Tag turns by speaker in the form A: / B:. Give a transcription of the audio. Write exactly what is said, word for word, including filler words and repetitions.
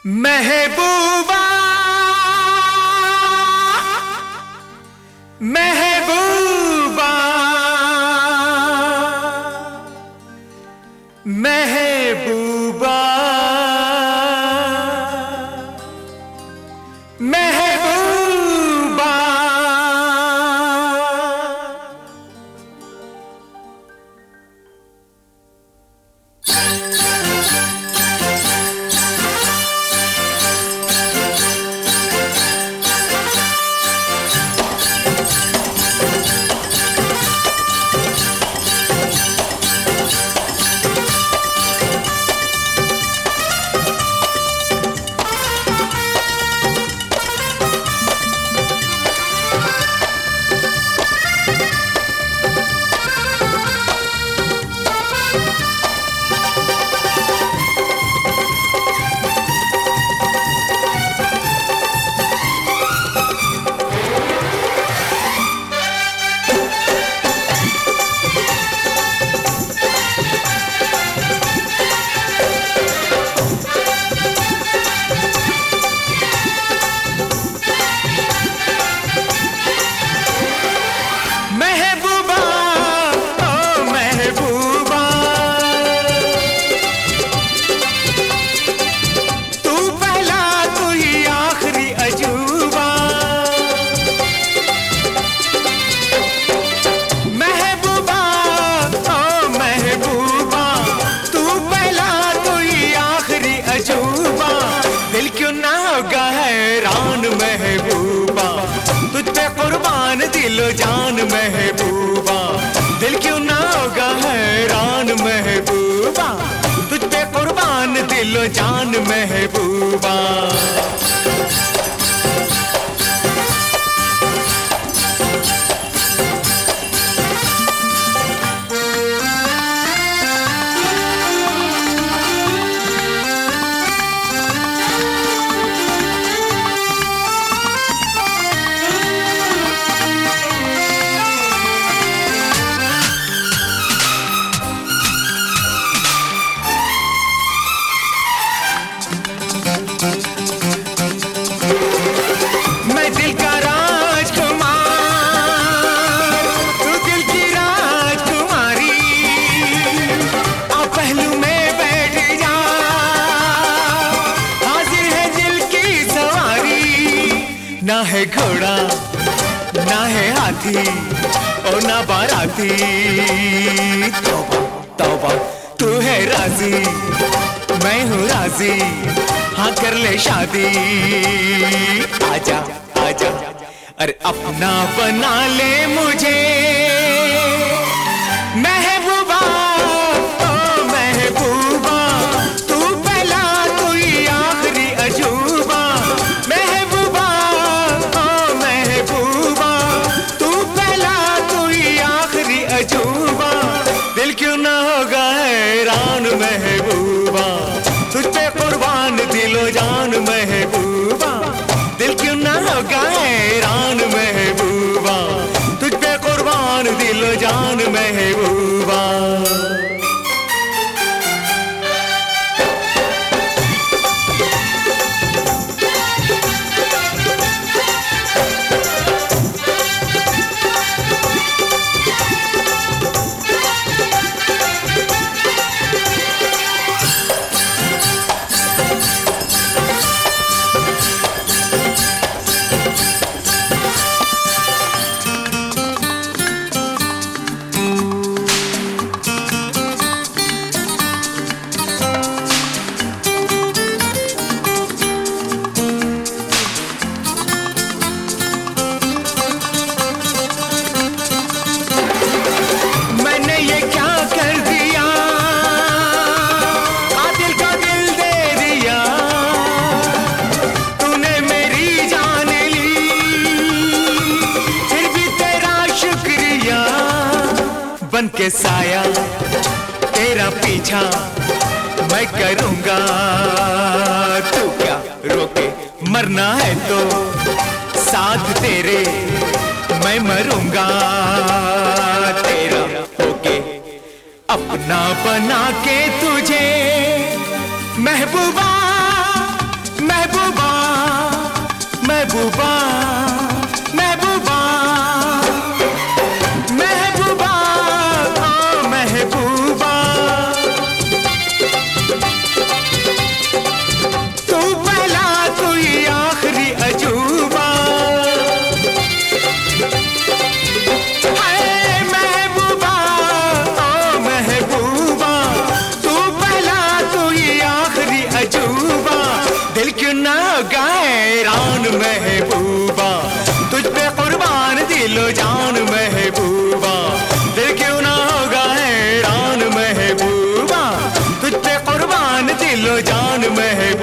A: महबूबा महबूबा महबूबा महबूबा महबूबा तुझ पे कुर्बान दिलो जान महबूबा, दिल क्यों ना होगा हैरान महबूबा, तुझ पे कुर्बान दिलो जान महबूबा। मैं दिल का राजकुमार, तू दिल की राजकुमारी, आ पहलू में बैठ जा, हाजिर है दिल की सवारी। ना है घोड़ा ना है हाथी और ना बाराती, तौबा तौबा तू है राजी मैं हूँ राजी, हाँ कर ले शादी। आजा आजा अरे अपना बना ले मुझे महबूबा, ओ महबूबा तू पहला तू ही आखिरी अजूबा। महबूबा ओ महबूबा तू पहला तू ही आखिरी अजूबा, दिल क्यों ना होगा हैरान महबूबा, तुझ पे कुर्बान दिलो जान महबूबा, दिल क्यों ना होगा हैरान महबूबा, तुझ पे कुर्बान दिलो जान महबूबा। बन के साया तेरा पीछा मैं करूंगा, तू क्या रोके मरना है तो साथ तेरे मैं मरूंगा। तेरा होके अपना बना के तुझे महबूबा महबूबा महबूबा महबूबा महबूबा ओ महबूबा, तू पहला तू ही आखिरी अजूबा है महबूबा ओ महबूबा, तू पहला तू ही आखिरी अजूबा, दिल क्यों ना गैरान महबूबा, तुझ पे कुर्बान दिलो जान महबूबा, दिल क्यों ना होगा हैरान महबूबा, तुझ पे कुर्बान दिलो जान महबूबा।